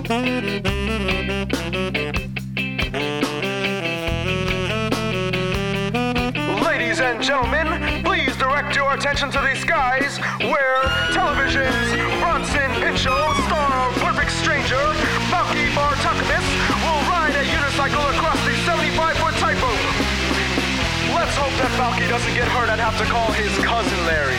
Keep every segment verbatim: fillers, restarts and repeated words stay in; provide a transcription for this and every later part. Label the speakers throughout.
Speaker 1: Ladies and gentlemen, please direct your attention to the skies, where television's Bronson Pinchot, star of Perfect Stranger, Balky Bartokomous, will ride a unicycle across the seventy-five foot tightrope. Let's hope that Balky doesn't get hurt and have to call his cousin Larry.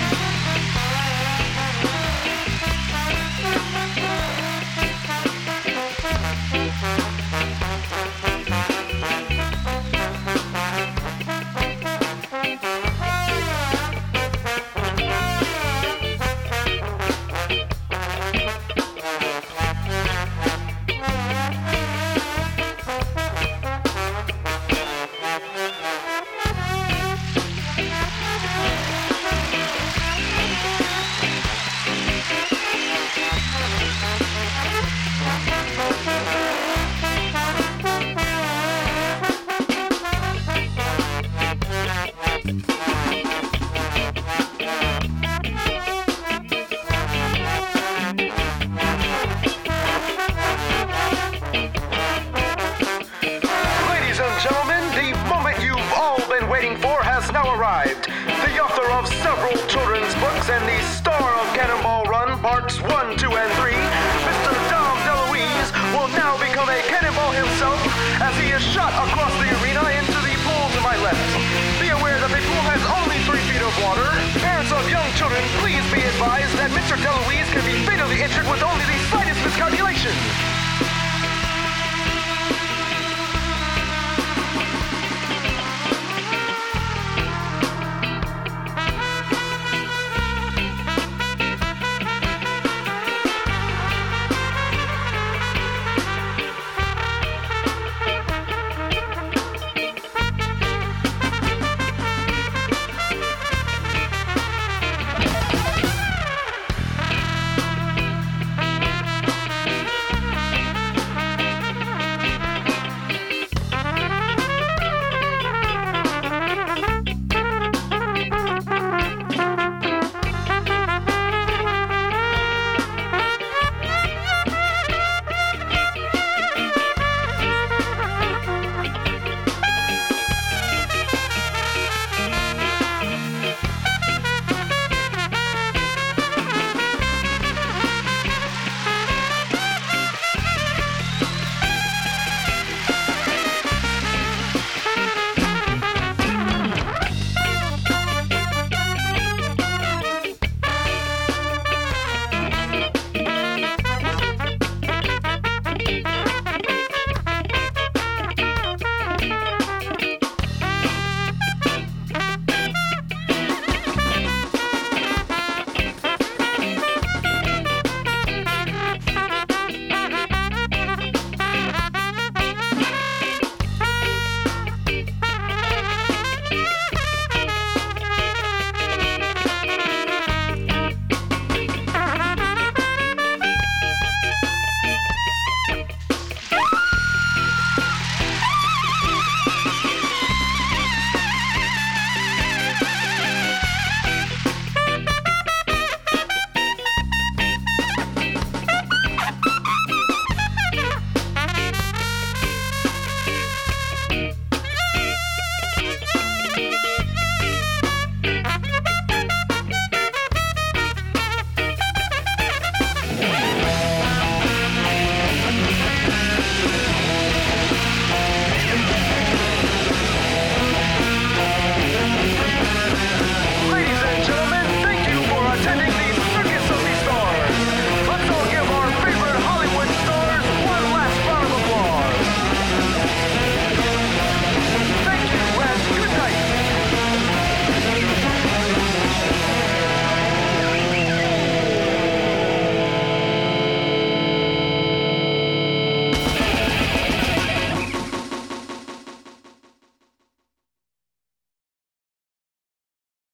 Speaker 1: For has now arrived. The author of several children's books and the star of Cannonball Run Parts one, two, and three, Mister Dom DeLuise, will now become a cannonball himself as he is shot across the arena into the pool to my left. Be aware that the pool has only three feet of water. Parents of young children, please be advised that Mister DeLuise can be fatally injured with only